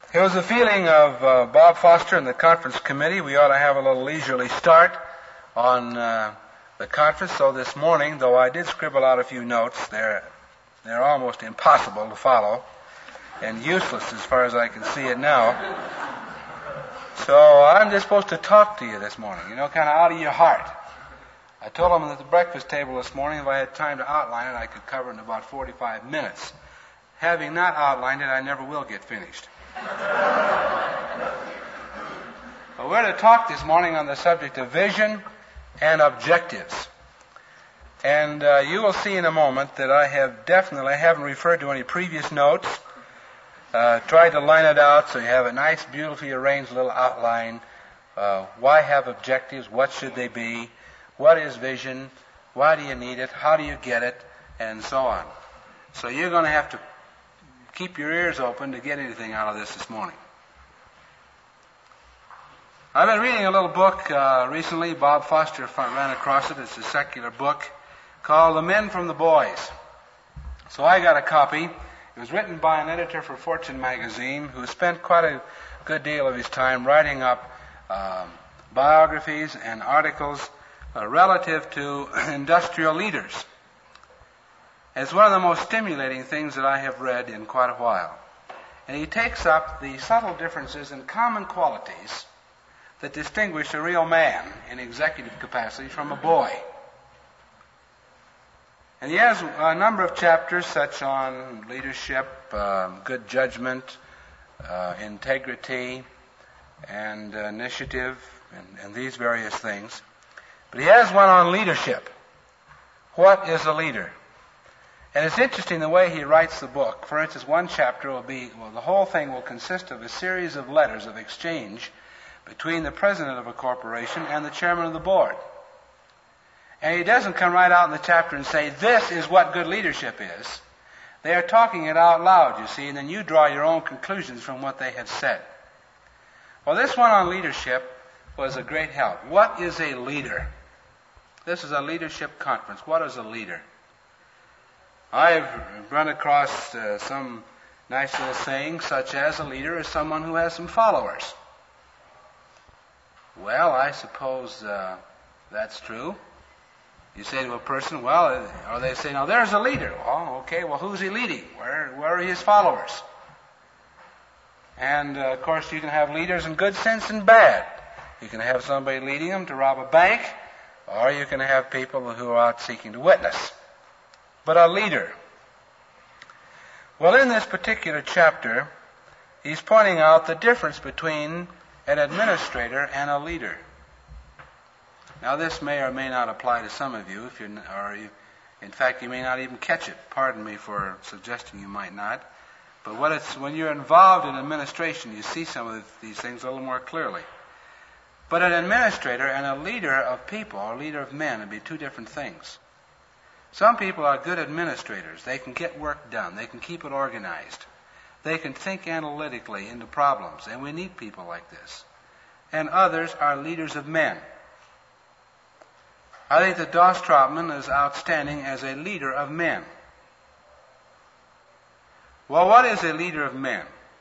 It was the feeling of Bob Foster and the conference committee. We ought to have a little leisurely start on the conference. So this morning, though I did scribble out a few notes, they're almost impossible to follow and useless as far as I can see it now. So I'm just supposed to talk to you this morning, kind of out of your heart. I told them at the breakfast table this morning if I had time to outline it, I could cover it in about 45 minutes. Having not outlined it, I never will get finished. Well, we're to talk this morning on the subject of vision and objectives. And you will see in a moment that I haven't referred to any previous notes. Tried to line it out so you have a nice, beautifully arranged little outline. Why have objectives? What should they be? What is vision? Why do you need it? How do you get it? And so on. So you're going to have to keep your ears open to get anything out of this morning. I've been reading a little book recently. Bob Foster ran across it. It's a secular book called The Men from the Boys. So I got a copy. It was written by an editor for Fortune magazine who spent quite a good deal of his time writing up biographies and articles relative to industrial leaders. It's one of the most stimulating things that I have read in quite a while. And he takes up the subtle differences and common qualities that distinguish a real man in executive capacity from a boy. And he has a number of chapters such on leadership, good judgment, integrity, and initiative, and these various things. But he has one on leadership. What is a leader? And it's interesting the way he writes the book. For instance, one chapter will be, the whole thing will consist of a series of letters of exchange between the president of a corporation and the chairman of the board. And he doesn't come right out in the chapter and say, this is what good leadership is. They are talking it out loud, you see, and then you draw your own conclusions from what they have said. Well, this one on leadership was a great help. What is a leader? This is a leadership conference. What is a leader? I've run across some nice little sayings, such as a leader is someone who has some followers. Well, I suppose that's true. You say to a person, or they say, now there's a leader. Oh, okay, well, who's he leading? Where are his followers? And, of course, you can have leaders in good sense and bad. You can have somebody leading them to rob a bank, or you can have people who are out seeking to witness. But a leader. Well, in this particular chapter, he's pointing out the difference between an administrator and a leader. Now, this may or may not apply to some of you, in fact, you may not even catch it. Pardon me for suggesting you might not. But when you're involved in administration, you see some of these things a little more clearly. But an administrator and a leader of people, or a leader of men, would be two different things. Some people are good administrators. They can get work done. They can keep it organized. They can think analytically into problems, and we need people like this. And others are leaders of men. I think that Doss Trotman is outstanding as a leader of men. Well, what is a leader of men?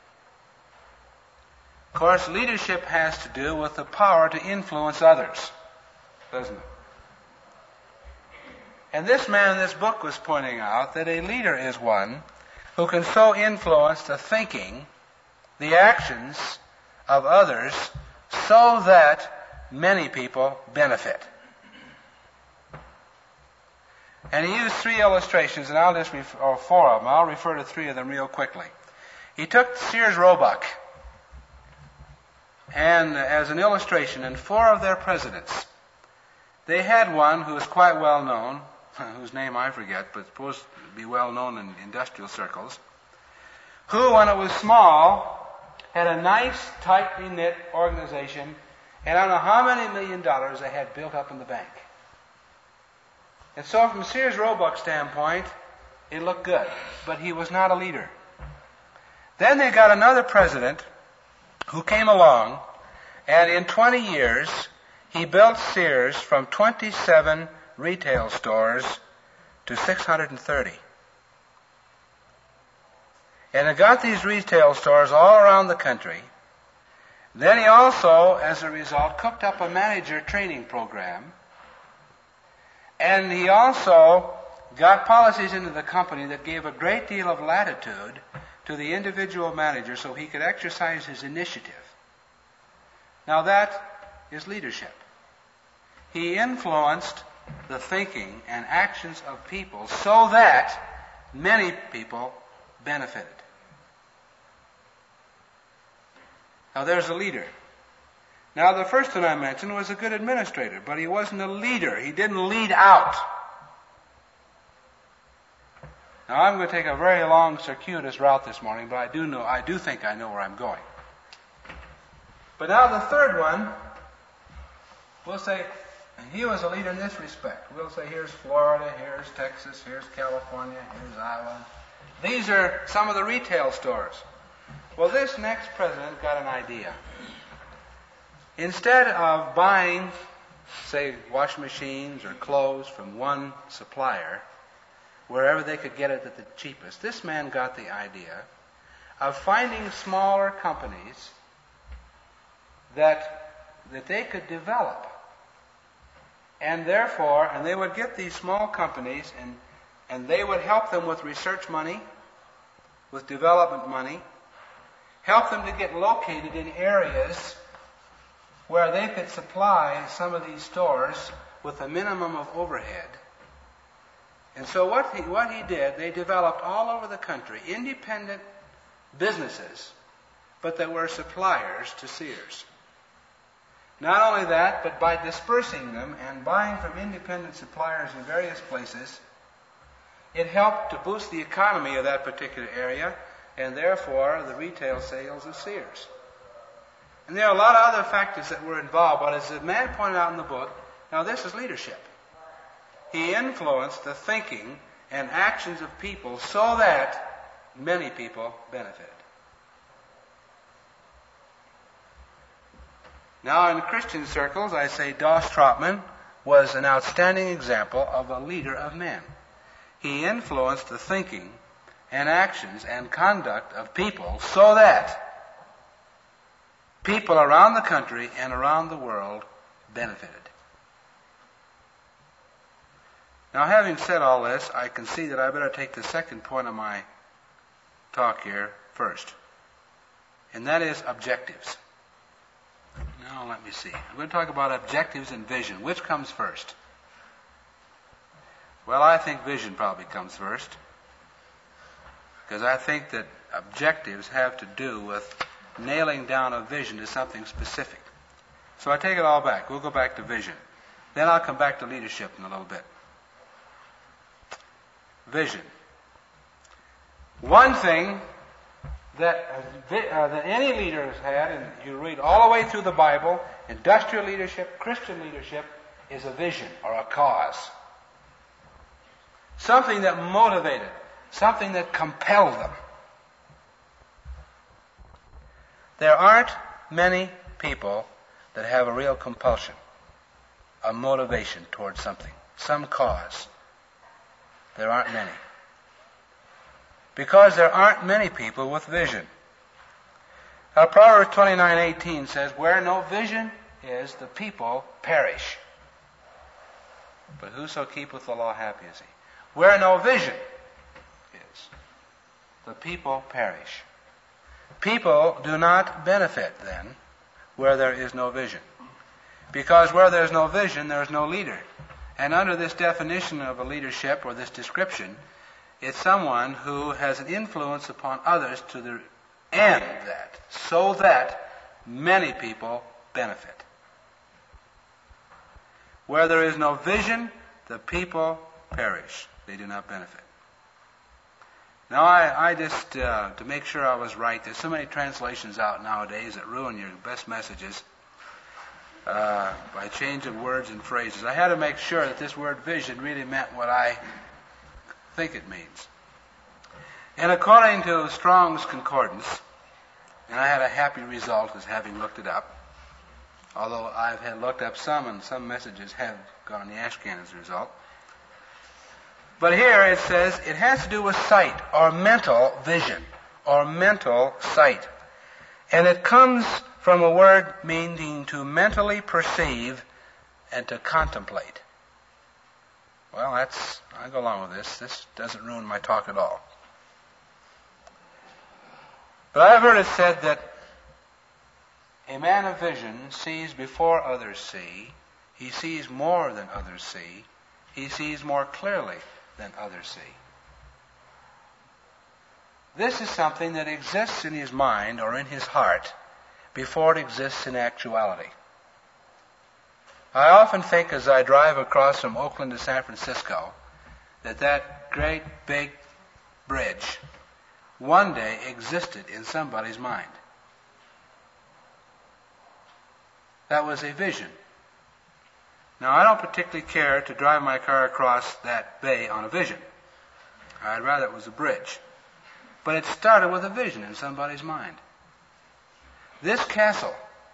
Of course, leadership has to do with the power to influence others, doesn't it? And this man in this book was pointing out that a leader is one who can so influence the thinking, the actions of others, so that many people benefit. And he used three illustrations, and or four of them. I'll refer to three of them real quickly. He took Sears Roebuck and as an illustration, and four of their presidents. They had one who was quite well known, whose name I forget, but supposed to be well known in industrial circles, who, when it was small, had a nice, tightly knit organization, and I don't know how many $1 million they had built up in the bank. And so from Sears Roebuck's standpoint, it looked good, but he was not a leader. Then they got another president who came along, and in 20 years, he built Sears from 27 retail stores to 630. And it got these retail stores all around the country. Then he also, as a result, cooked up a manager training program. And he also got policies into the company that gave a great deal of latitude to the individual manager so he could exercise his initiative. Now that is leadership. He influenced the thinking and actions of people so that many people benefited. Now there's a leader. Now the first one I mentioned was a good administrator, but he wasn't a leader. He didn't lead out. Now I'm going to take a very long circuitous route this morning, but I do think I know where I'm going. But now the third one, we'll say, he was a leader in this respect. We'll say here's Florida, here's Texas, here's California, here's Iowa. These are some of the retail stores. Well, this next president got an idea. Instead of buying, say, washing machines or clothes from one supplier, wherever they could get it at the cheapest, this man got the idea of finding smaller companies that they could develop. And therefore, they would get these small companies and they would help them with research money, with development money, help them to get located in areas where they could supply some of these stores with a minimum of overhead. And so what he did, they developed all over the country independent businesses, but that were suppliers to Sears. Not only that, but by dispersing them and buying from independent suppliers in various places, it helped to boost the economy of that particular area and therefore the retail sales of Sears. And there are a lot of other factors that were involved, but as the man pointed out in the book, now this is leadership. He influenced the thinking and actions of people so that many people benefited. Now in Christian circles, I say Doss Trotman was an outstanding example of a leader of men. He influenced the thinking and actions and conduct of people so that people around the country and around the world benefited. Now, having said all this, I can see that I better take the second point of my talk here first, and that is objectives. Now, let me see. I'm going to talk about objectives and vision. Which comes first? Well, I think vision probably comes first, because I think that objectives have to do with nailing down a vision to something specific. So I take it all back. We'll go back to vision. Then I'll come back to leadership in a little bit. Vision. One thing that any leader has had, and you read all the way through the Bible, industrial leadership, Christian leadership, is a vision or a cause. Something that motivated, something that compelled them. There aren't many people that have a real compulsion, a motivation towards something, some cause. There aren't many. Because there aren't many people with vision. Now, Proverbs 29:18 says, "Where no vision is, the people perish. But whoso keepeth the law, happy is he." Where no vision is, the people perish. People do not benefit, then, where there is no vision. Because where there's no vision, there's no leader. And under this definition of a leadership, or this description, it's someone who has an influence upon others to the end that, so that many people benefit. Where there is no vision, the people perish. They do not benefit. Now, I just, to make sure I was right, there's so many translations out nowadays that ruin your best messages by changing words and phrases. I had to make sure that this word vision really meant what I think it means. And according to Strong's Concordance, and I had a happy result as having looked it up, although I've had looked up some, and some messages have gone on the ash can as a result. But here it says it has to do with sight or mental vision or mental sight. And it comes from a word meaning to mentally perceive and to contemplate. Well, I go along with this. This doesn't ruin my talk at all. But I've heard it said that a man of vision sees before others see. He sees more than others see. He sees more clearly than others see. This is something that exists in his mind or in his heart before it exists in actuality. I often think as I drive across from Oakland to San Francisco that great big bridge one day existed in somebody's mind. That was a vision. Now, I don't particularly care to drive my car across that bay on a vision. I'd rather it was a bridge. But it started with a vision in somebody's mind. This castle,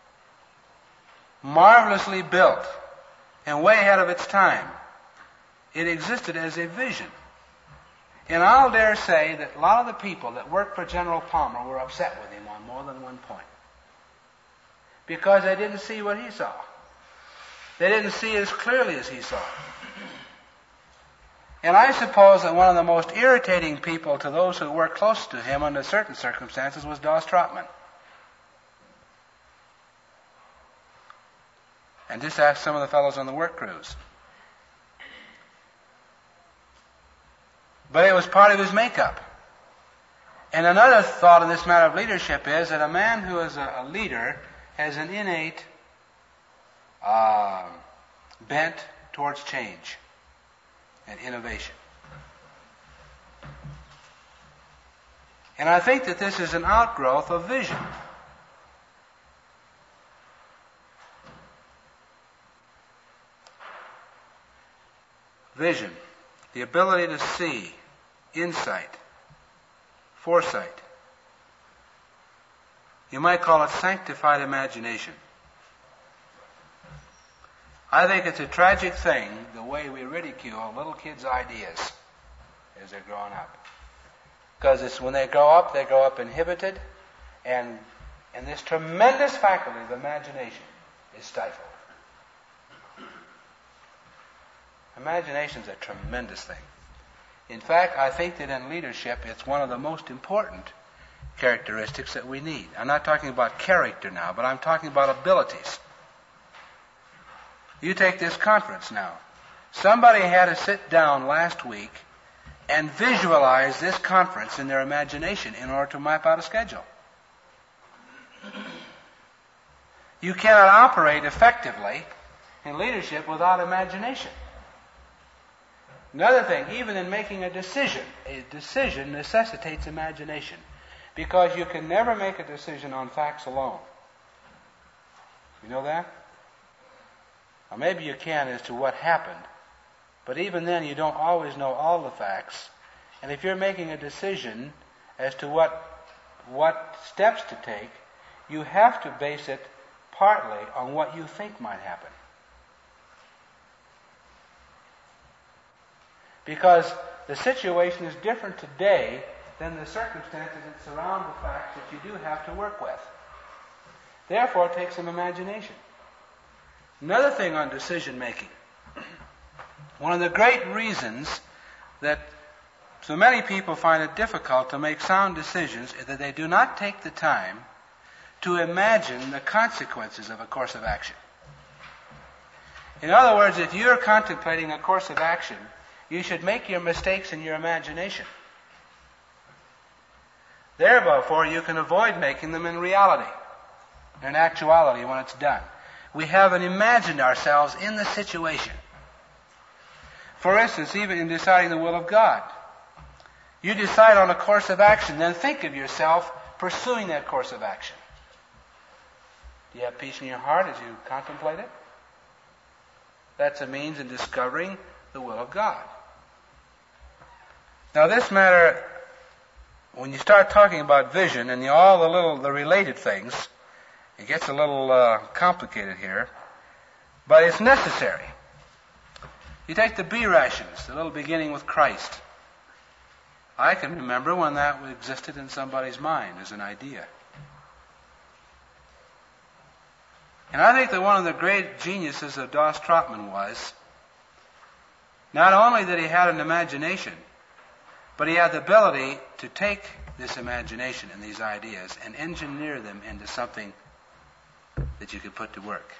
marvelously built and way ahead of its time, it existed as a vision. And I'll dare say that a lot of the people that worked for General Palmer were upset with him on more than one point. Because they didn't see what he saw. They didn't see it as clearly as he saw it. And I suppose that one of the most irritating people to those who worked close to him under certain circumstances was Doss Trotman. And just ask some of the fellows on the work crews. But it was part of his makeup. And another thought in this matter of leadership is that a man who is a leader has an innate bent towards change and innovation. And I think that this is an outgrowth of vision. Vision, the ability to see, insight, foresight. You might call it sanctified imagination. I think it's a tragic thing, the way we ridicule little kids' ideas as they're growing up. Because it's when they grow up inhibited, and this tremendous faculty of imagination is stifled. Imagination is a tremendous thing. In fact, I think that in leadership, it's one of the most important characteristics that we need. I'm not talking about character now, but I'm talking about abilities. You take this conference now. Somebody had to sit down last week and visualize this conference in their imagination in order to map out a schedule. You cannot operate effectively in leadership without imagination. Another thing, even in making a decision necessitates imagination, because you can never make a decision on facts alone. You know that? Or maybe you can as to what happened, but even then you don't always know all the facts. And if you're making a decision as to what steps to take, you have to base it partly on what you think might happen. Because the situation is different today than the circumstances that surround the facts that you do have to work with. Therefore, it takes some imagination. Another thing on decision making. One of the great reasons that so many people find it difficult to make sound decisions is that they do not take the time to imagine the consequences of a course of action. In other words, if you're contemplating a course of action, you should make your mistakes in your imagination. Therefore, you can avoid making them in reality, in actuality when it's done. We haven't imagined ourselves in the situation. For instance, even in deciding the will of God, you decide on a course of action, then think of yourself pursuing that course of action. Do you have peace in your heart as you contemplate it? That's a means in discovering the will of God. Now, this matter, when you start talking about vision and all the related things, it gets a little complicated here, but it's necessary. You take the B rations, the little beginning with Christ. I can remember when that existed in somebody's mind as an idea. And I think that one of the great geniuses of Dos Trotman was, not only that he had an imagination, but he had the ability to take this imagination and these ideas and engineer them into something that you could put to work.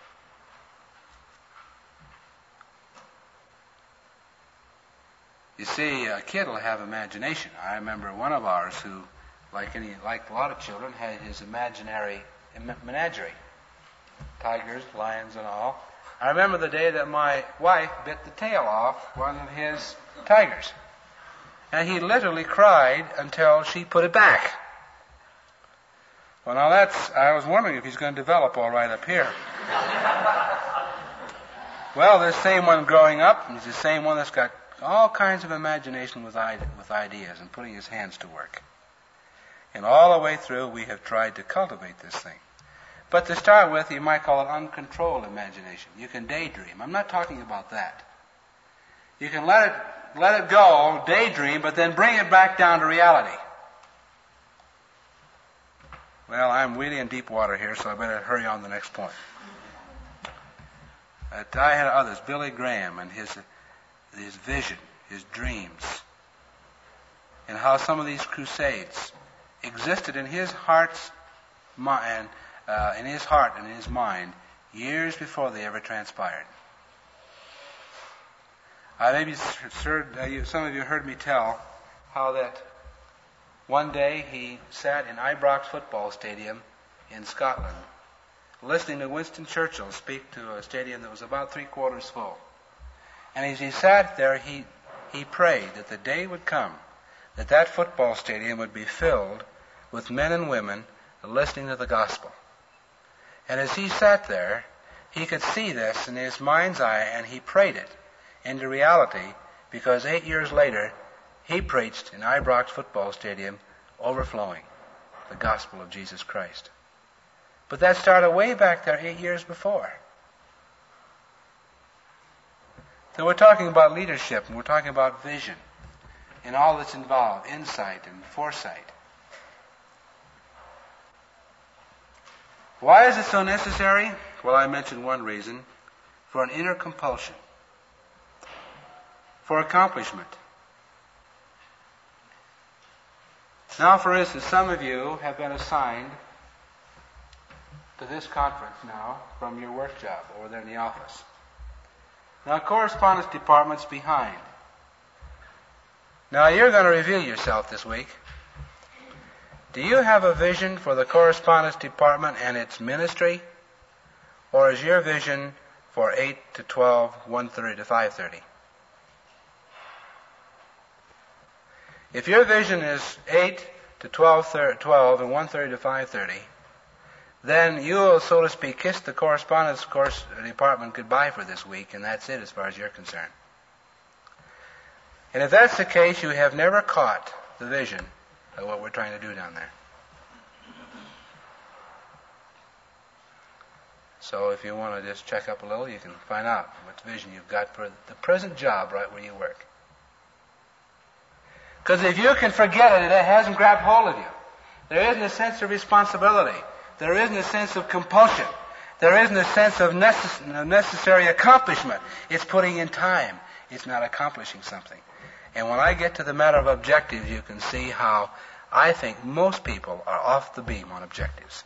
You see, a kid will have imagination. I remember one of ours who, like a lot of children, had his imaginary menagerie. Tigers, lions, and all. I remember the day that my wife bit the tail off one of his tigers. And he literally cried until she put it back. Well, now I was wondering if he's going to develop all right up here. Well, this same one growing up, he's the same one that's got all kinds of imagination with ideas and putting his hands to work. And all the way through, we have tried to cultivate this thing. But to start with, you might call it uncontrolled imagination. You can daydream. I'm not talking about that. You can let it go, daydream, but then bring it back down to reality. Well, I'm really in deep water here, so I better hurry on to the next point. I had others, Billy Graham and his vision, his dreams, and how some of these crusades existed in his heart's mind, in his heart and in his mind, years before they ever transpired. Some of you heard me tell how that one day he sat in Ibrox Football Stadium in Scotland, listening to Winston Churchill speak to a stadium that was about 3/4 full. And as he sat there, he prayed that the day would come that football stadium would be filled with men and women listening to the gospel. And as he sat there, he could see this in his mind's eye, and he prayed it into reality, because 8 years later, he preached in Ibrox Football Stadium, overflowing the gospel of Jesus Christ. But that started way back there 8 years before. So we're talking about leadership, and we're talking about vision, and all that's involved, insight and foresight. Why is it so necessary? Well, I mentioned one reason: for an inner compulsion, for accomplishment. Now, for instance, some of you have been assigned to this conference now from your work job over there in the office. Now, correspondence department's behind. Now, you're going to reveal yourself this week. Do you have a vision for the correspondence department and its ministry? Or is your vision for 8 to 12, 1:30 to 5:30? If your vision is 8 to 12 and 1:30 to 5:30, then you will, so to speak, kiss the correspondence course department goodbye for this week, and that's it as far as you're concerned. And if that's the case, you have never caught the vision of what we're trying to do down there. So if you want to just check up a little, you can find out what vision you've got for the present job right where you work. Because if you can forget it, it hasn't grabbed hold of you. There isn't a sense of responsibility. There isn't a sense of compulsion. There isn't a sense of necessary accomplishment. It's putting in time. It's not accomplishing something. And when I get to the matter of objectives, you can see how I think most people are off the beam on objectives.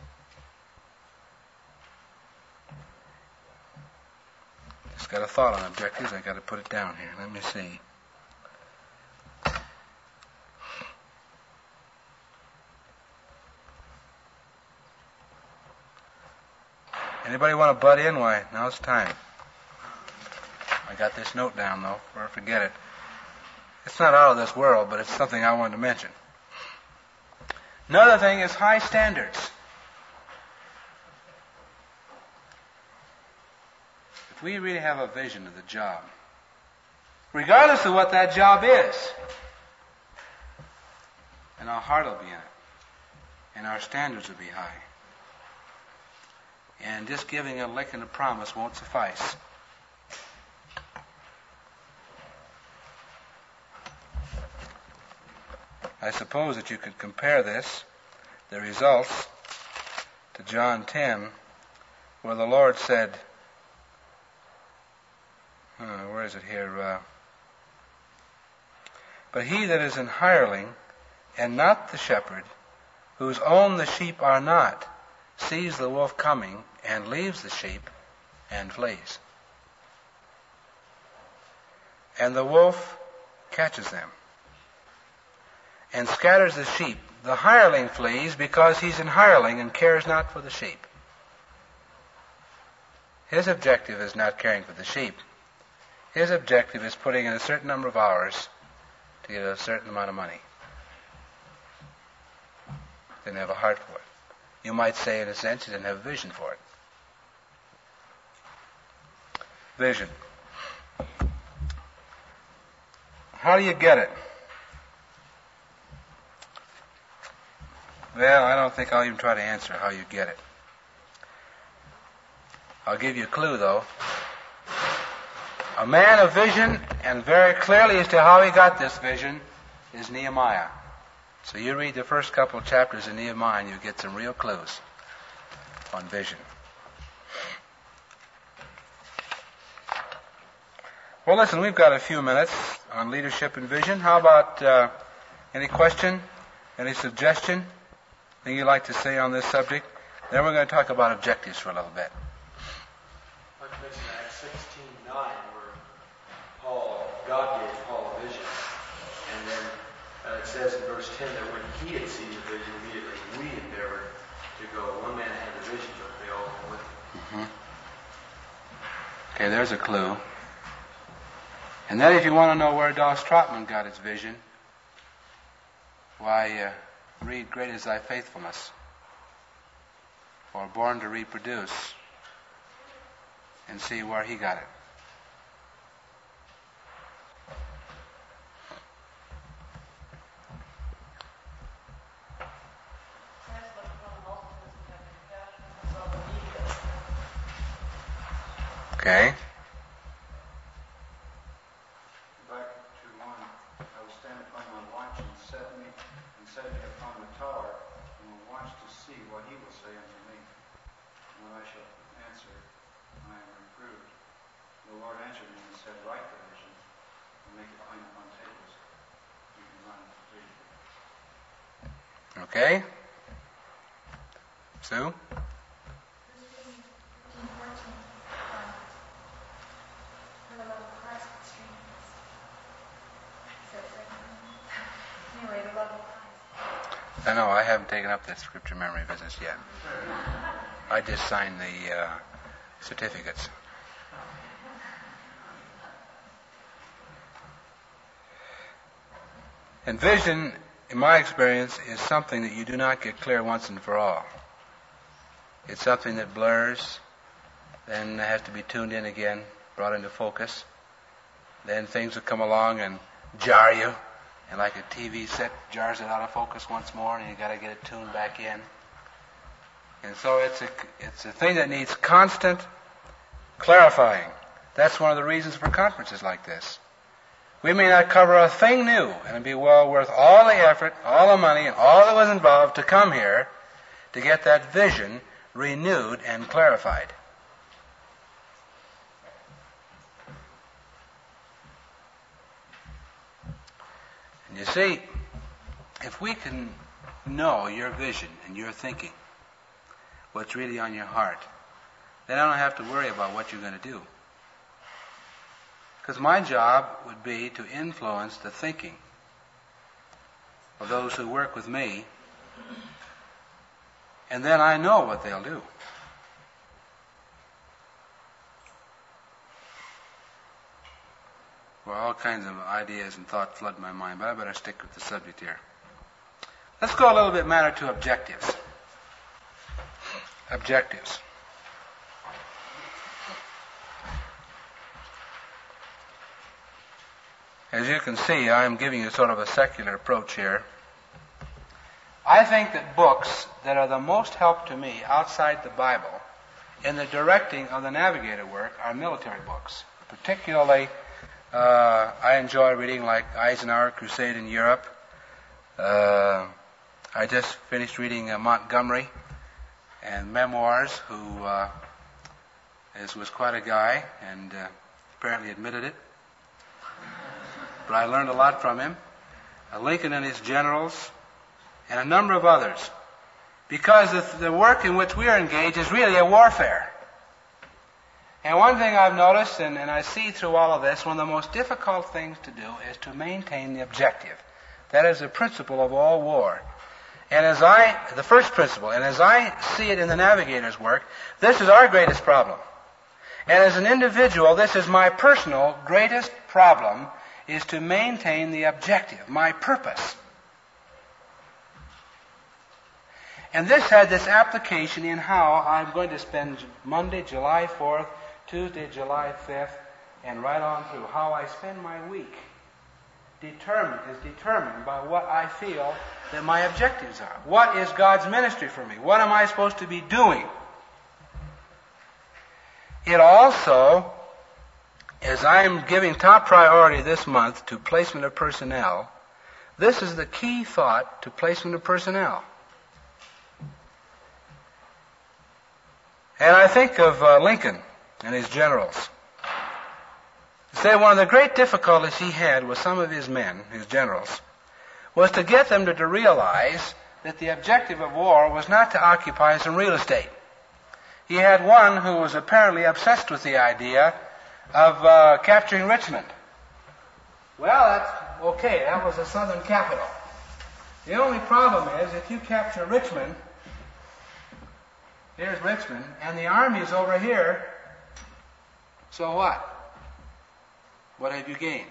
Just got a thought on objectives. I got to put it down here. Let me see. Anybody want to butt in? Why, now's the time. I got this note down, though, before I forget it. It's not out of this world, but it's something I wanted to mention. Another thing is high standards. If we really have a vision of the job, regardless of what that job is, and our heart will be in it, and our standards will be high. And just giving a lick and a promise won't suffice. I suppose that you could compare this, the results, to John 10, where the Lord said, where is it here? But he that is an hireling, and not the shepherd, whose own the sheep are not, sees the wolf coming, and leaves the sheep, and flees. And the wolf catches them, and scatters the sheep. The hireling flees because he's an hireling and cares not for the sheep. His objective is not caring for the sheep. His objective is putting in a certain number of hours to get a certain amount of money. Didn't have a heart for it. You might say, in a sense, he didn't have a vision for it. Vision. How do you get it? Well, I don't think I'll even try to answer how you get it. I'll give you a clue, though. A man of vision, and very clearly as to how he got this vision, is Nehemiah. So you read the first couple of chapters of Nehemiah and you get some real clues on vision. Well, listen, we've got a few minutes on leadership and vision. How about any question, any suggestion, anything you'd like to say on this subject? Then we're going to talk about objectives for a little bit. I'd like to mention Acts 16:9, where God gave Paul a vision. And then it says in verse 10 that when he had seen the vision, immediately we endeavored to go. One man had the vision, but they all went with him. Mm-hmm. Okay, there's a clue. And then if you want to know where Doss Trotman got his vision, why, read Great is Thy Faithfulness, or Born to Reproduce, and see where he got it. Okay. Back to 1. I will stand upon my watch and set me upon the tower, and will watch to see what he will say unto me. And when I shall answer, I am reproved. The Lord answered me and said, Write the vision, and make it plain upon tables. You can run it completely. Okay. Sue? I know, I haven't taken up that scripture memory business yet. I just signed the certificates. And vision, in my experience, is something that you do not get clear once and for all. It's something that blurs, then has to be tuned in again, brought into focus. Then things will come along and jar you, and like a TV set jars it out of focus once more, and you got to get it tuned back in. And so it's a thing that needs constant clarifying. That's one of the reasons for conferences like this. We may not cover a thing new, and it'd be well worth all the effort, all the money, and all that was involved to come here to get that vision renewed and clarified. And you see, if we can know your vision and your thinking, what's really on your heart, then I don't have to worry about what you're going to do. Because my job would be to influence the thinking of those who work with me, and then I know what they'll do. Well, all kinds of ideas and thoughts flood my mind, but I better stick with the subject here. Let's go a little bit matter to objectives. Objectives. As you can see, I'm giving you sort of a secular approach here. I think that books that are the most help to me outside the Bible in the directing of the navigator work are military books. Particularly, I enjoy reading like Eisenhower, Crusade in Europe, I just finished reading Montgomery and Memoirs, who was quite a guy and apparently admitted it. But I learned a lot from him. Lincoln and his generals, and a number of others. Because the work in which we are engaged is really a warfare. And one thing I've noticed, and I see through all of this, one of the most difficult things to do is to maintain the objective. That is the principle of all war. And the first principle, and as I see it in the navigator's work, this is our greatest problem. And as an individual, this is my personal greatest problem, is to maintain the objective, my purpose. And this had this application in how I'm going to spend Monday, July 4th, Tuesday, July 5th, and right on through. How I spend my week is determined by what I feel that my objectives are. What is God's ministry for me? What am I supposed to be doing? It also, as I'm giving top priority this month to placement of personnel, this is the key thought to placement of personnel. And I think of Lincoln and his generals. Say one of the great difficulties he had with some of his men, his generals, was to get them to realize that the objective of war was not to occupy some real estate. He had one who was apparently obsessed with the idea of capturing Richmond. Well, that's okay. That was the southern capital. The only problem is if you capture Richmond, here's Richmond, and the army is over here, so what? What have you gained?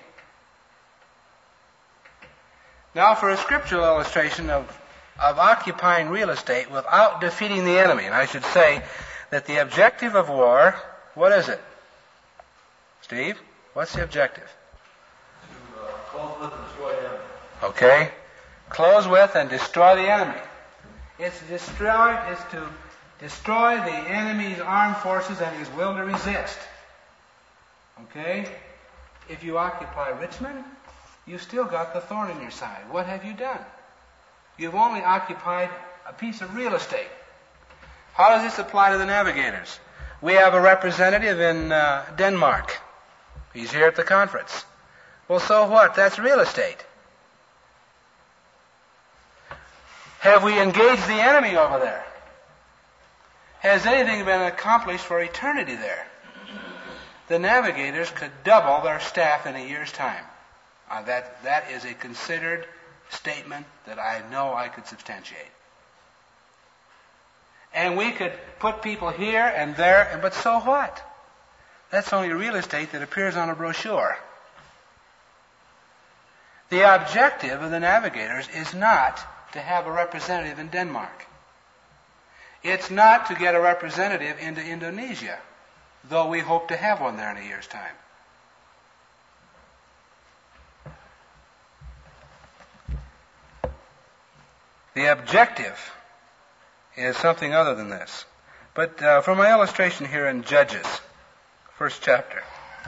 Now for a scriptural illustration of occupying real estate without defeating the enemy, and I should say that the objective of war, what is it? Steve, what's the objective? To close with and destroy the enemy. Okay. Close with and destroy the enemy. It's to destroy the enemy's armed forces and his will to resist. Okay? If you occupy Richmond, you've still got the thorn in your side. What have you done? You've only occupied a piece of real estate. How does this apply to the navigators? We have a representative in Denmark. He's here at the conference. Well, so what? That's real estate. Have we engaged the enemy over there? Has anything been accomplished for eternity there? The navigators could double their staff in a year's time. That is a considered statement that I know I could substantiate. And we could put people here and there, but so what? That's only real estate that appears on a brochure. The objective of the navigators is not to have a representative in Denmark. It's not to get a representative into Indonesia, though we hope to have one there in a year's time. The objective is something other than this. But for my illustration here in Judges, first chapter.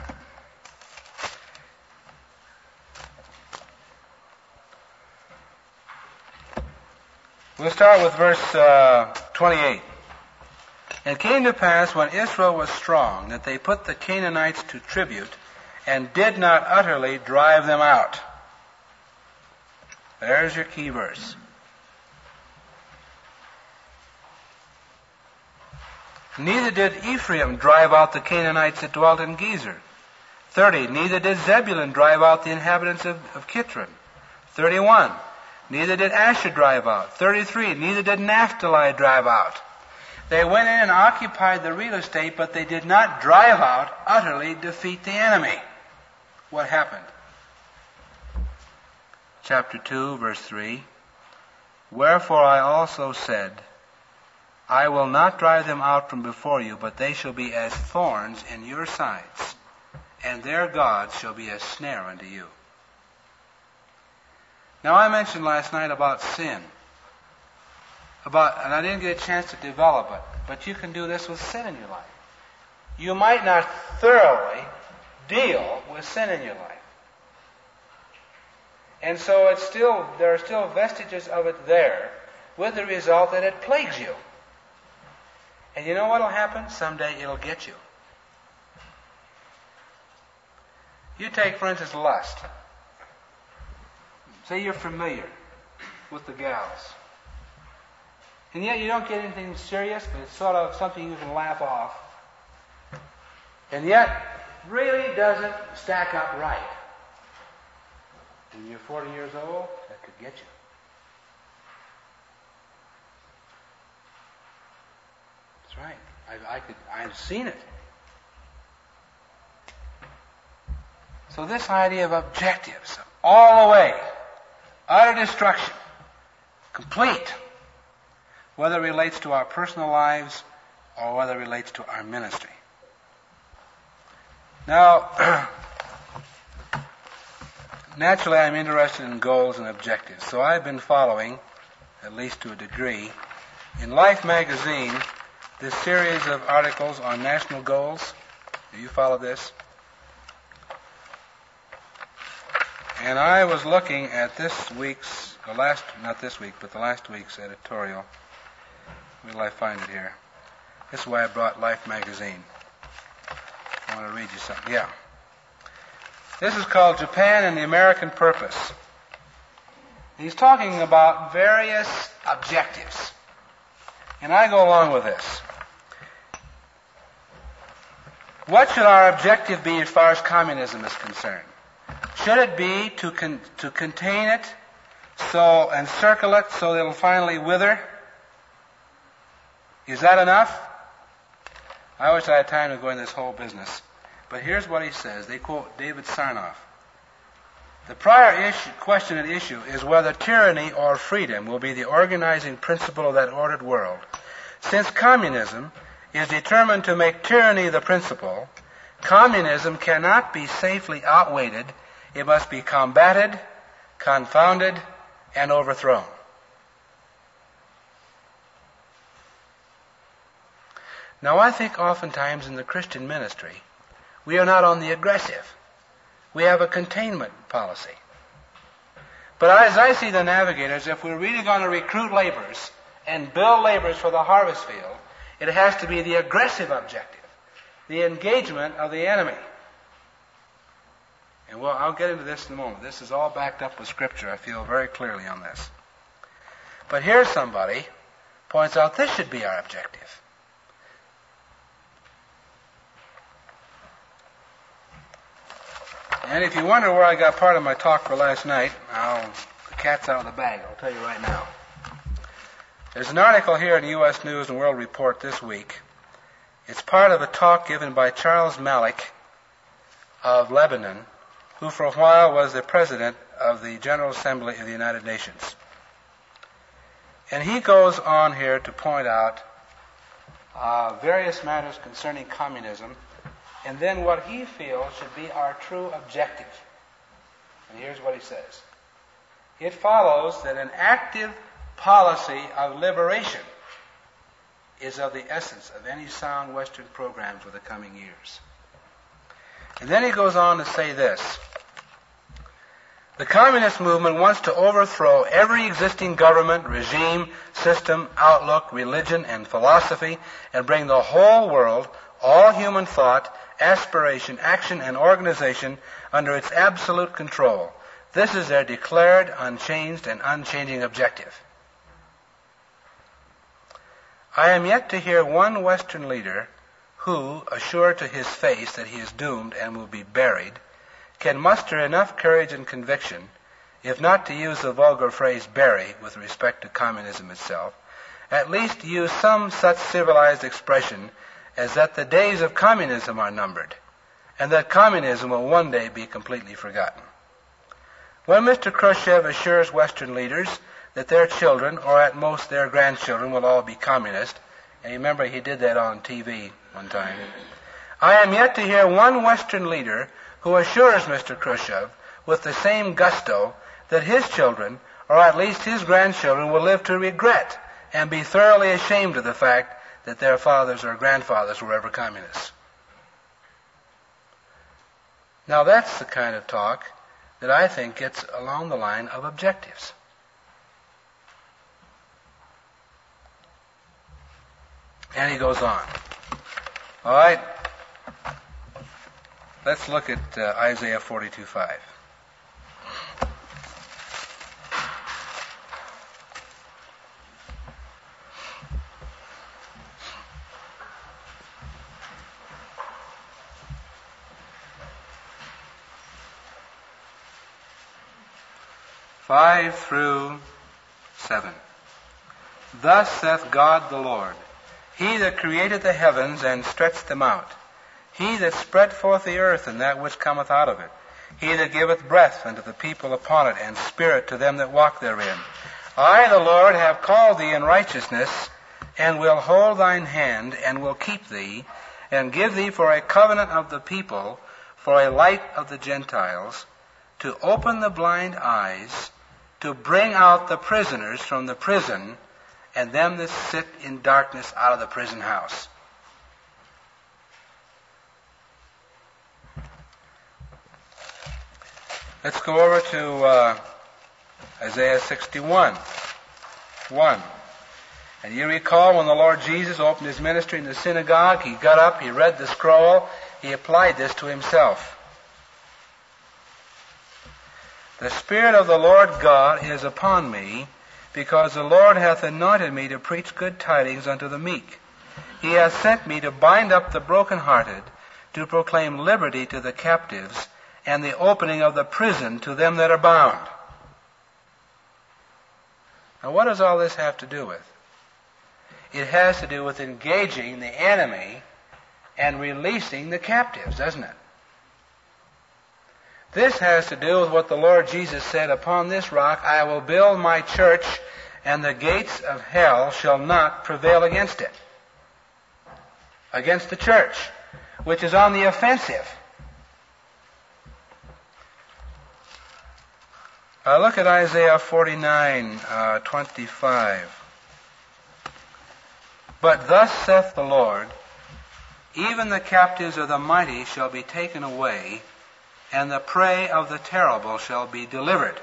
We'll start with verse 28. And it came to pass when Israel was strong that they put the Canaanites to tribute and did not utterly drive them out. There's your key verse. Neither did Ephraim drive out the Canaanites that dwelt in Gezer. 30. Neither did Zebulun drive out the inhabitants of Kitron. 31. Neither did Asher drive out. 33. Neither did Naphtali drive out. They went in and occupied the real estate, but they did not drive out, utterly defeat the enemy. What happened? Chapter 2, verse 3. Wherefore I also said, I will not drive them out from before you, but they shall be as thorns in your sides, and their gods shall be a snare unto you. Now I mentioned last night about sin. And I didn't get a chance to develop it, but you can do this with sin in your life. You might not thoroughly deal with sin in your life. And so there are still vestiges of it there, with the result that it plagues you. And you know what will happen? Someday it'll get you. You take, for instance, lust. Say you're familiar with the gals. And yet you don't get anything serious, but it's sort of something you can laugh off. And yet, really doesn't stack up right. When you're 40 years old, that could get you. That's right. I've seen it. So this idea of objectives, all the way, utter destruction, complete, whether it relates to our personal lives or whether it relates to our ministry. Now, naturally I'm interested in goals and objectives, so I've been following, at least to a degree, in Life magazine, this series of articles on national goals. Do you follow this? And I was looking at the last week's editorial. Where will I find it here? This is why I brought Life magazine. I want to read you something. Yeah. This is called Japan and the American Purpose. He's talking about various objectives. And I go along with this. What should our objective be as far as communism is concerned? Should it be to contain it and circle it so that it'll finally wither? Is that enough? I wish I had time to go into this whole business. But here's what he says. They quote David Sarnoff. The prior question at issue is whether tyranny or freedom will be the organizing principle of that ordered world. Since communism is determined to make tyranny the principle, communism cannot be safely outweighted. It must be combated, confounded, and overthrown. Now, I think oftentimes in the Christian ministry, we are not on the aggressive. We have a containment policy. But as I see the Navigators, if we're really going to recruit laborers and build laborers for the harvest field, it has to be the aggressive objective, the engagement of the enemy. And I'll get into this in a moment. This is all backed up with Scripture. I feel very clearly on this. But here somebody points out this should be our objective. And if you wonder where I got part of my talk for last night, the cat's out of the bag. I'll tell you right now. There's an article here in U.S. News and World Report this week. It's part of a talk given by Charles Malik of Lebanon, who for a while was the president of the General Assembly of the United Nations. And he goes on here to point out various matters concerning communism, and then what he feels should be our true objective. And here's what he says. It follows that an active policy of liberation is of the essence of any sound Western program for the coming years. And then he goes on to say this. The communist movement wants to overthrow every existing government, regime, system, outlook, religion, and philosophy, and bring the whole world, all human thought, aspiration, action, and organization under its absolute control. This is their declared, unchanged, and unchanging objective. I am yet to hear one Western leader who, assured to his face that he is doomed and will be buried, can muster enough courage and conviction, if not to use the vulgar phrase bury with respect to communism itself, at least use some such civilized expression as that the days of communism are numbered, and that communism will one day be completely forgotten. When Mr. Khrushchev assures Western leaders that their children, or at most their grandchildren, will all be communist, and remember he did that on TV one time, I am yet to hear one Western leader who assures Mr. Khrushchev with the same gusto that his children, or at least his grandchildren, will live to regret and be thoroughly ashamed of the fact that their fathers or grandfathers were ever communists. Now that's the kind of talk that I think gets along the line of objectives. And he goes on. All right. Let's look at Isaiah 42:5. Five through 7. Thus saith God the Lord, He that created the heavens and stretched them out, He that spread forth the earth and that which cometh out of it, He that giveth breath unto the people upon it, and spirit to them that walk therein. I, the Lord, have called thee in righteousness, and will hold thine hand, and will keep thee, and give thee for a covenant of the people, for a light of the Gentiles, to open the blind eyes, to bring out the prisoners from the prison, and them that sit in darkness out of the prison house. Let's go over to Isaiah 61:1. And you recall when the Lord Jesus opened his ministry in the synagogue, he got up, he read the scroll, he applied this to himself. The Spirit of the Lord God is upon me, because the Lord hath anointed me to preach good tidings unto the meek. He hath sent me to bind up the brokenhearted, to proclaim liberty to the captives, and the opening of the prison to them that are bound. Now what does all this have to do with? It has to do with engaging the enemy and releasing the captives, doesn't it? This has to do with what the Lord Jesus said, Upon this rock I will build my church, and the gates of hell shall not prevail against it. Against the church, which is on the offensive. Look at Isaiah 49:25. But thus saith the Lord, Even the captives of the mighty shall be taken away, and the prey of the terrible shall be delivered.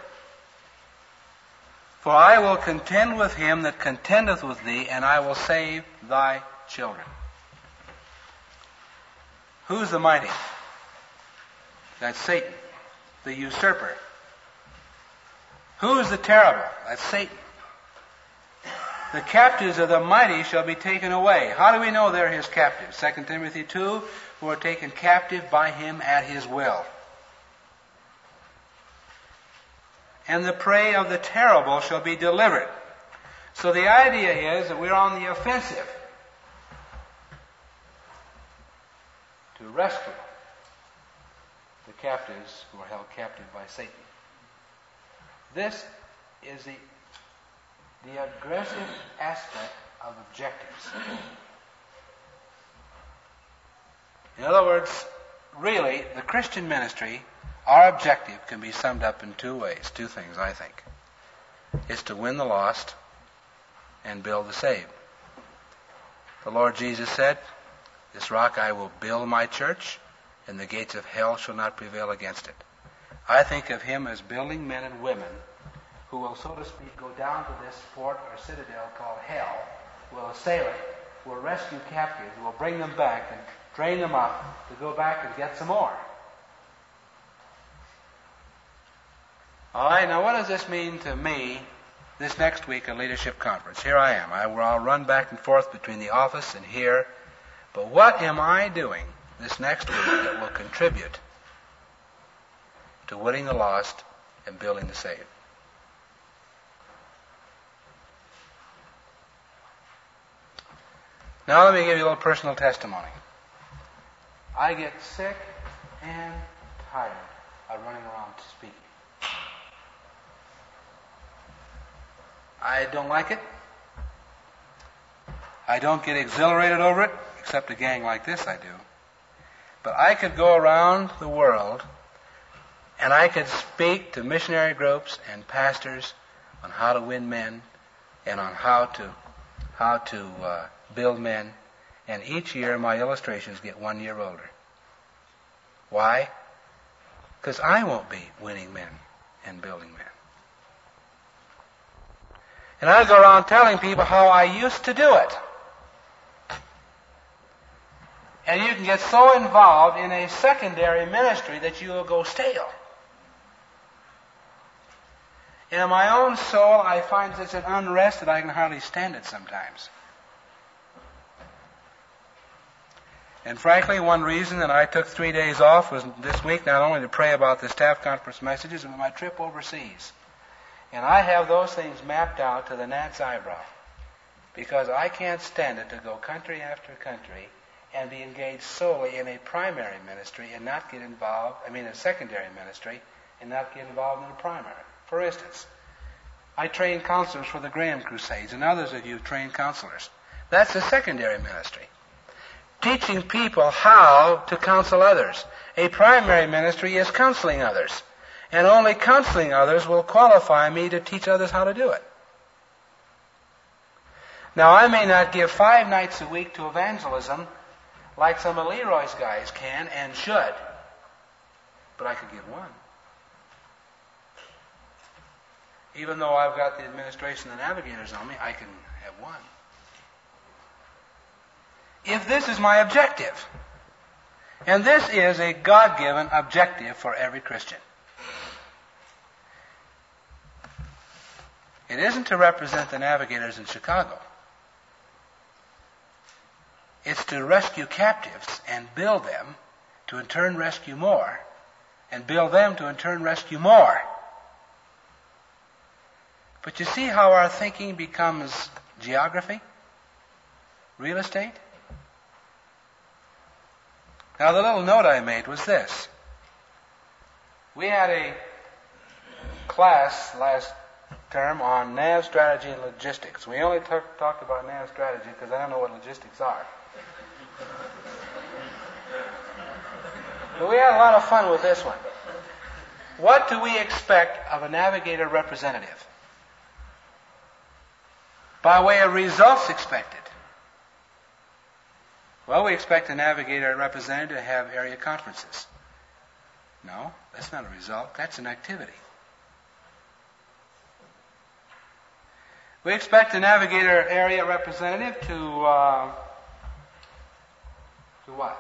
For I will contend with him that contendeth with thee, and I will save thy children. Who's the mighty? That's Satan, the usurper. Who's the terrible? That's Satan. The captives of the mighty shall be taken away. How do we know they're his captives? 2 Timothy 2, who are taken captive by him at his will. And the prey of the terrible shall be delivered. So the idea is that we're on the offensive to rescue the captives who are held captive by Satan. This is the aggressive aspect of objectives. In other words, really, the Christian ministry, our objective can be summed up in two ways, two things, I think. It's to win the lost and build the saved. The Lord Jesus said, This rock I will build my church, and the gates of hell shall not prevail against it. I think of him as building men and women who will, so to speak, go down to this fort or citadel called hell, will assail it, will rescue captives, will bring them back and train them up to go back and get some more. All right, now what does this mean to me this next week at Leadership Conference? Here I am. I'll run back and forth between the office and here. But what am I doing this next week that will contribute to winning the lost and building the saved? Now let me give you a little personal testimony. I get sick and tired of running around speaking. I don't like it. I don't get exhilarated over it, except a gang like this I do. But I could go around the world and I could speak to missionary groups and pastors on how to win men and on how to build men. And each year my illustrations get 1 year older. Why? Because I won't be winning men and building men. And I go around telling people how I used to do it. And you can get so involved in a secondary ministry that you will go stale. And in my own soul, I find such an unrest that I can hardly stand it sometimes. And frankly, one reason that I took 3 days off was this week not only to pray about the staff conference messages, but my trip overseas. And I have those things mapped out to the gnat's eyebrow. Because I can't stand it to go country after country and be engaged solely in a primary ministry and not get involved, a secondary ministry, and not get involved in a primary. For instance, I train counselors for the Graham Crusades, and others of you train counselors. That's a secondary ministry. Teaching people how to counsel others. A primary ministry is counseling others. And only counseling others will qualify me to teach others how to do it. Now, I may not give 5 nights a week to evangelism like some of Leroy's guys can and should. But I could give 1. Even though I've got the administration and the navigators on me, I can have 1. If this is my objective, and this is a God-given objective for every Christian. It isn't to represent the navigators in Chicago. It's to rescue captives and build them to in turn rescue more, and build them to in turn rescue more. But you see how our thinking becomes geography? Real estate? Now, the little note I made was this. We had a class last term on nav strategy and logistics. We only talked about nav strategy because I don't know what logistics are. But we had a lot of fun with this one. What do we expect of a navigator representative? By way of results expected. Well, we expect a navigator representative to have area conferences. No, that's not a result. That's an activity. We expect a navigator area representative to what?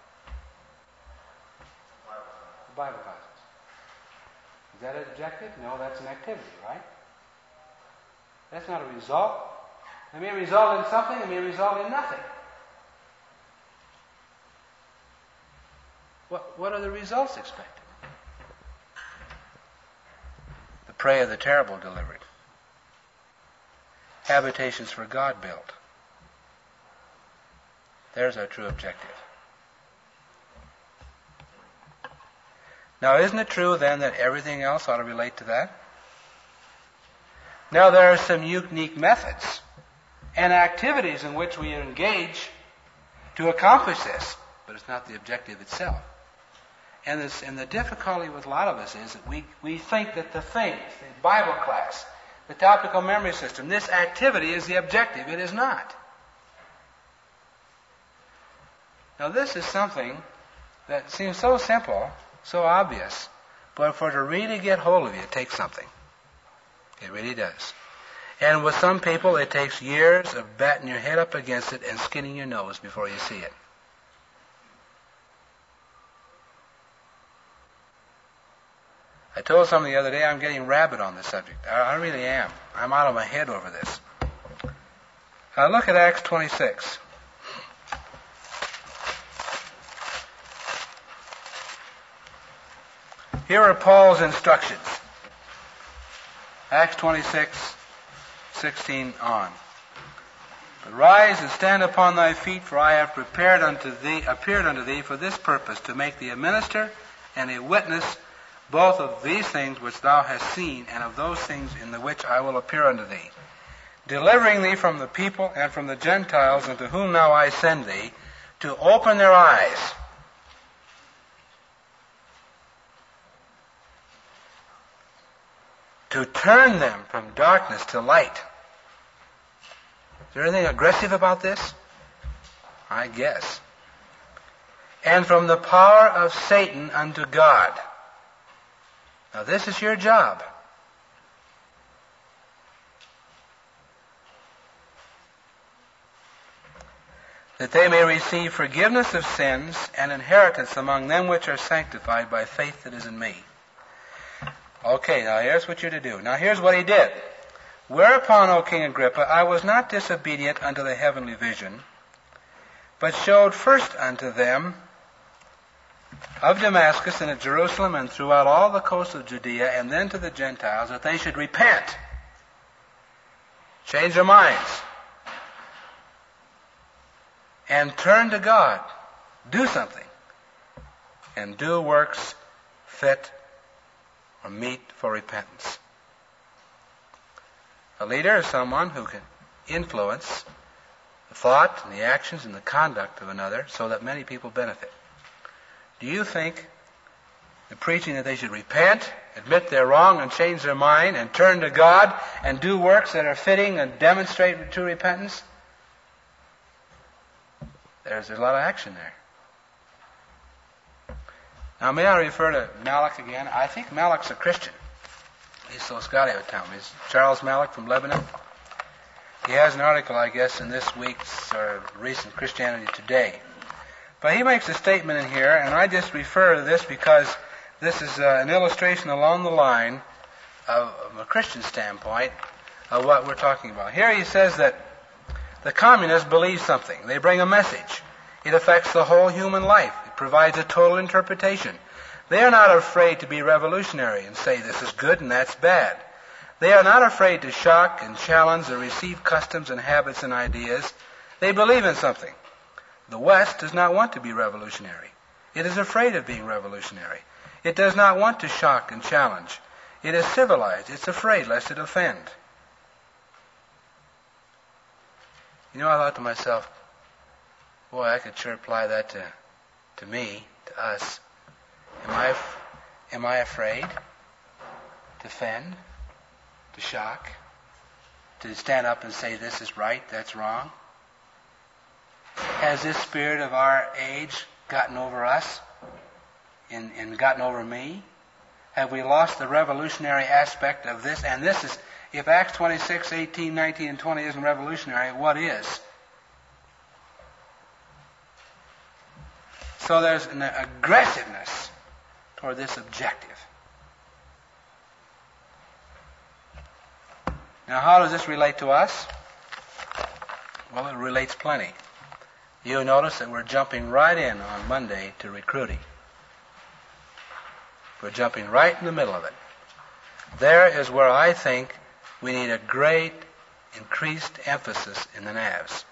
Bible classes. Is that an objective? No, that's an activity, right? That's not a result. It may result in something, it may result in nothing. What are the results expected? The prey of the terrible delivered. Habitations for God built. There's our true objective. Now, isn't it true then that everything else ought to relate to that? Now, there are some unique methods and activities in which we engage to accomplish this, but it's not the objective itself. And the difficulty with a lot of us is that we think that the things, the Bible class, the topical memory system, this activity is the objective. It is not. Now, this is something that seems so simple, so obvious, but for it to really get hold of you, it takes something. It really does. And with some people, it takes years of batting your head up against it and skinning your nose before you see it. I told someone the other day I'm getting rabid on this subject. I really am. I'm out of my head over this. Look at Acts 26. Here are Paul's instructions. Acts 26:16 on. But rise and stand upon thy feet, for I have appeared unto thee for this purpose, to make thee a minister and a witness both of these things which thou hast seen, and of those things in the which I will appear unto thee, delivering thee from the people and from the Gentiles, unto whom now I send thee, to open their eyes, to turn them from darkness to light. Is there anything aggressive about this? I guess. And from the power of Satan unto God. Now this is your job. That they may receive forgiveness of sins and inheritance among them which are sanctified by faith that is in me. Okay, now here's what you're to do. Now here's what he did. Whereupon, O King Agrippa, I was not disobedient unto the heavenly vision, but showed first unto them of Damascus and at Jerusalem and throughout all the coast of Judea, and then to the Gentiles, that they should repent, change their minds, and turn to God, do something, and do works fit or meet for repentance. A leader is someone who can influence the thought and the actions and the conduct of another so that many people benefit. Do you think the preaching that they should repent, admit they're wrong and change their mind and turn to God and do works that are fitting and demonstrate true repentance? There's a lot of action there. Now, may I refer to Malak again? I think Malak's a Christian. He's so Scotty would tell me. He's Charles Malak from Lebanon. He has an article, I guess, in this week's or recent Christianity Today. But he makes a statement in here, and I just refer to this because this is an illustration along the line of a Christian standpoint of what we're talking about. Here he says that the communists believe something. They bring a message. It affects the whole human life. It provides a total interpretation. They are not afraid to be revolutionary and say this is good and that's bad. They are not afraid to shock and challenge or receive customs and habits and ideas. They believe in something. The West does not want to be revolutionary. It is afraid of being revolutionary. It does not want to shock and challenge. It is civilized. It's afraid lest it offend. You know, I thought to myself, boy, I could sure apply that to me, to us. Am I afraid to offend, to shock, to stand up and say this is right, that's wrong? Has this spirit of our age gotten over us and gotten over me? Have we lost the revolutionary aspect of this? And this is, if Acts 26, 18, 19, and 20 isn't revolutionary, what is? So there's an aggressiveness toward this objective. Now, how does this relate to us? Well, it relates plenty. You notice that we're jumping right in on Monday to recruiting. We're jumping right in the middle of it. There is where I think we need a great increased emphasis in the NAVs.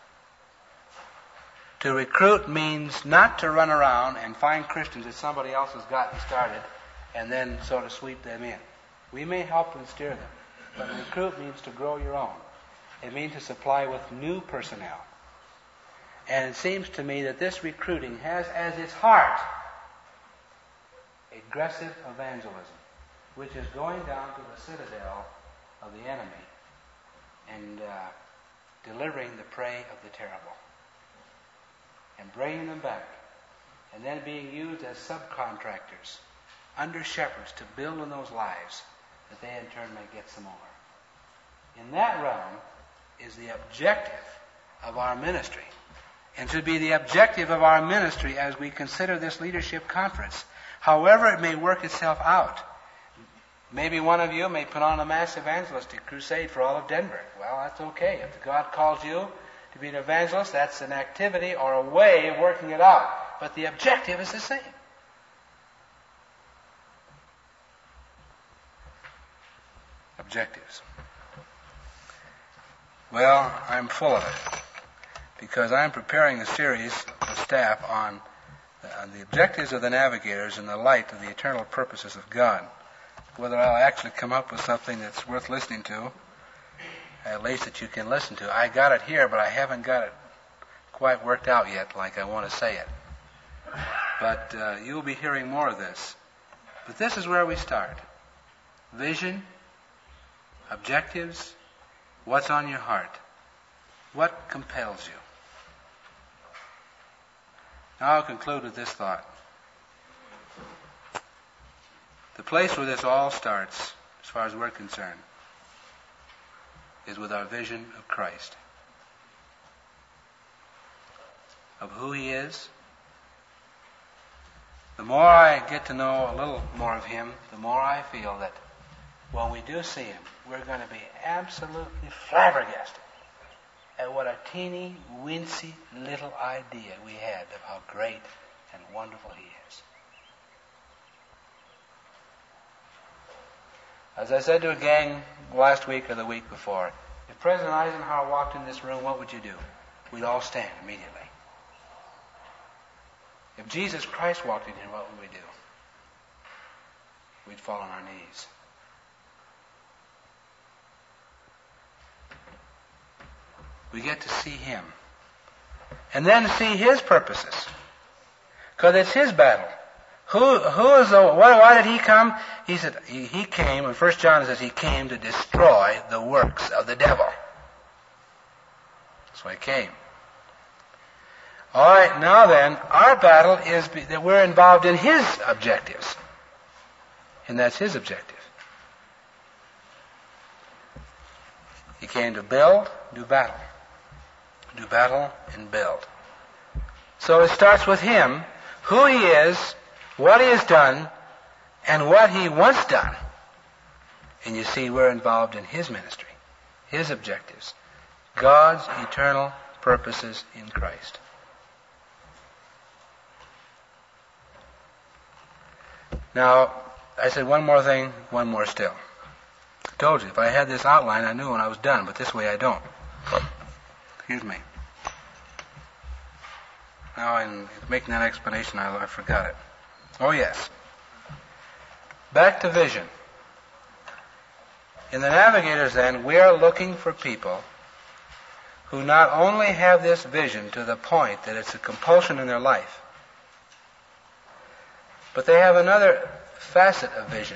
To recruit means not to run around and find Christians that somebody else has gotten started and then sort of sweep them in. We may help and steer them, but recruit means to grow your own. It means to supply with new personnel. And it seems to me that this recruiting has as its heart aggressive evangelism, which is going down to the citadel of the enemy and delivering the prey of the terrible and bringing them back and then being used as subcontractors under shepherds to build in those lives that they in turn may get some more. In that realm is the objective of our ministry, and should be the objective of our ministry as we consider this leadership conference, however it may work itself out. Maybe one of you may put on a mass evangelistic crusade for all of Denver. Well, that's okay. If God calls you to be an evangelist, that's an activity or a way of working it out. But the objective is the same. Objectives. Well, I'm full of it because I'm preparing a series of staff on the objectives of the navigators in the light of the eternal purposes of God. Whether I'll actually come up with something that's worth listening to, at least that you can listen to. I got it here, but I haven't got it quite worked out yet like I want to say it. But you'll be hearing more of this. But this is where we start. Vision, objectives, what's on your heart, what compels you. Now I'll conclude with this thought. The place where this all starts, as far as we're concerned, is with our vision of Christ, of who He is. The more I get to know a little more of Him, the more I feel that when we do see Him, we're going to be absolutely flabbergasted at what a teeny, wincy little idea we had of how great and wonderful He is. As I said to a gang last week or the week before, if President Eisenhower walked in this room, what would you do? We'd all stand immediately. If Jesus Christ walked in here, what would we do? We'd fall on our knees. We get to see Him. And then see His purposes. Because it's His battle. Why did He come? He said, He came, in 1 John says, He came to destroy the works of the devil. That's why He came. All right, now then, our battle is that we're involved in His objectives. And that's His objective. He came to build, do battle. Do battle and build. So it starts with Him, who He is, what He has done, and what He wants done. And you see, we're involved in His ministry, His objectives, God's eternal purposes in Christ. Now, I said one more thing, one more still. I told you, if I had this outline, I knew when I was done, but this way I don't. Excuse me. Now, in making that explanation, I forgot it. Oh, yes. Back to vision. In the Navigators, then, we are looking for people who not only have this vision to the point that it's a compulsion in their life, but they have another facet of vision.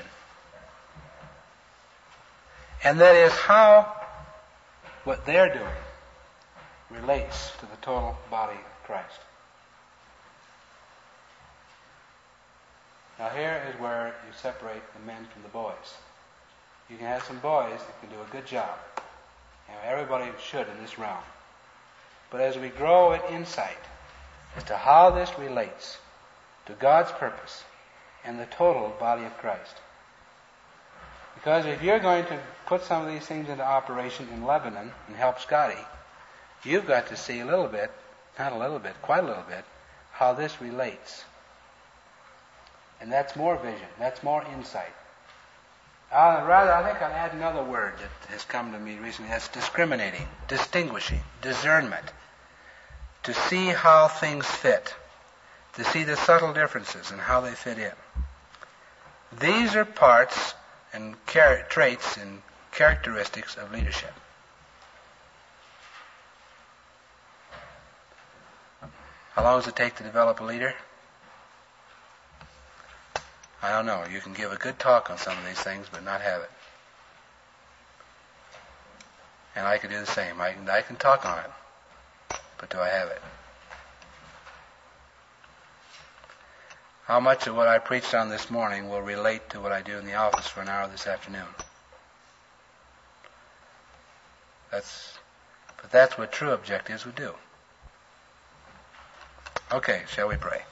And that is how what they're doing relates to the total body of Christ. Now here is where you separate the men from the boys. You can have some boys that can do a good job. Everybody should in this realm. But as we grow in insight as to how this relates to God's purpose and the total body of Christ. Because if you're going to put some of these things into operation in Lebanon and help Scotty, you've got to see a little bit, not a little bit, quite a little bit, how this relates. And that's more vision, that's more insight. I think I'll add another word that has come to me recently. That's discriminating, distinguishing, discernment. To see how things fit. To see the subtle differences and how they fit in. These are parts and traits and characteristics of leadership. How long does it take to develop a leader? I don't know. You can give a good talk on some of these things, but not have it. And I can do the same. I can talk on it, but do I have it? How much of what I preached on this morning will relate to what I do in the office for an hour this afternoon? But that's what true objectives would do. Okay, shall we pray?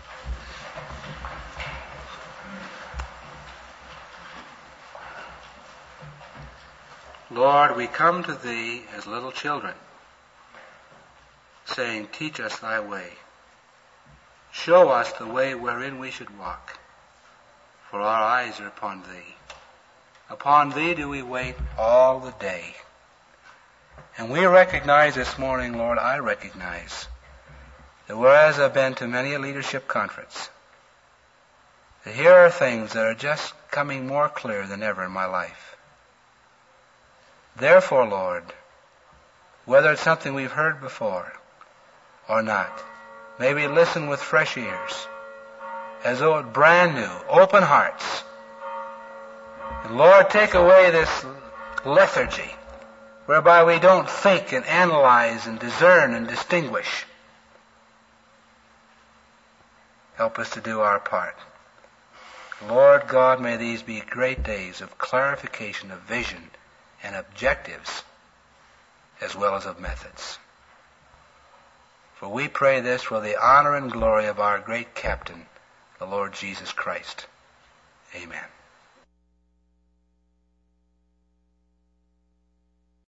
Lord, we come to Thee as little children, saying, teach us Thy way. Show us the way wherein we should walk, for our eyes are upon Thee. Upon Thee do we wait all the day. And we recognize this morning, Lord, I recognize that whereas I've been to many a leadership conference, that here are things that are just coming more clear than ever in my life. Therefore, Lord, whether it's something we've heard before or not, may we listen with fresh ears, as though it brand new, open hearts. And Lord, take away this lethargy, whereby we don't think and analyze and discern and distinguish. Help us to do our part. Lord God, may these be great days of clarification of vision and objectives as well as of methods. For we pray this for the honor and glory of our great captain, the Lord Jesus Christ. Amen.